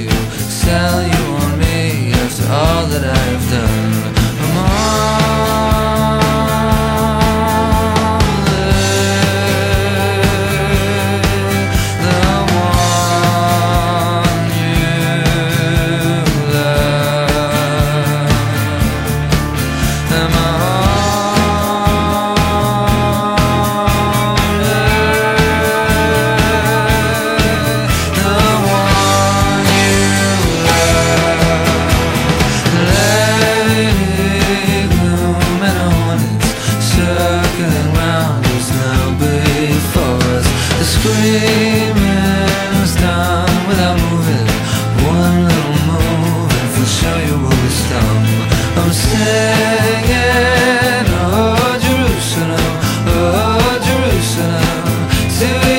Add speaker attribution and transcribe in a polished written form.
Speaker 1: you, sell you on me after all that I have done. I'm only the one you love. Am I screaming's done without moving. One little move and for sure you will be stung. I'm singing, oh Jerusalem, to